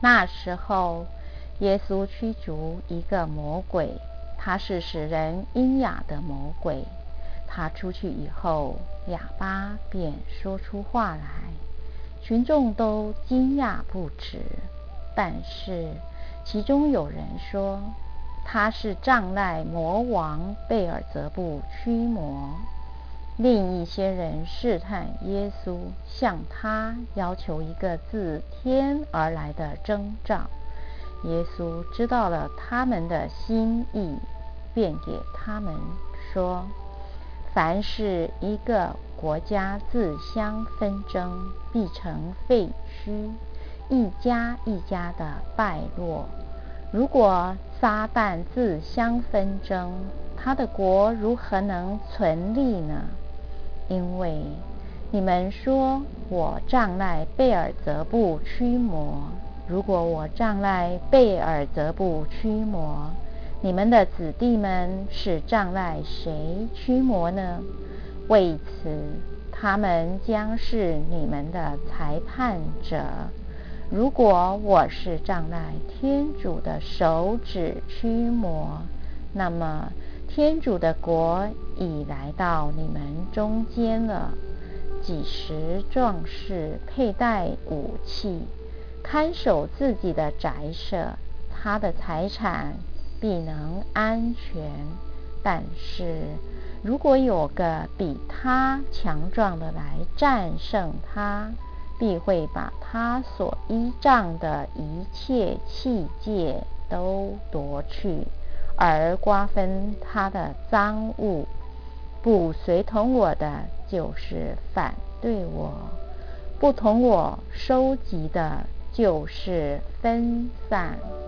那时候，耶稣驱逐一个魔鬼，他是使人聋哑的魔鬼。他出去以后，哑巴便说出话来，群众都惊讶不止。但是其中有人说，他是障碍魔王贝尔泽布驱魔。另一些人试探耶稣，向他要求一个自天而来的征兆。耶稣知道了他们的心意，便给他们说：凡是一个国家自相纷争，必成废墟，一家一家的败落。如果撒旦自相纷争，他的国如何能存立呢？因为你们说我仗赖贝尔泽布驱魔，如果我仗赖贝尔泽布驱魔，你们的子弟们是仗赖谁驱魔呢？为此，他们将是你们的裁判者。如果我是仗赖天主的手指驱魔，那么天主的国已来到你们中间了。几时壮士佩戴武器，看守自己的宅舍，他的财产必能安全。但是如果有个比他强壮的来战胜他，必会把他所依仗的一切器械都夺去，而瓜分他的赃物。不随同我的，就是反对我；不同我收集的，就是分散。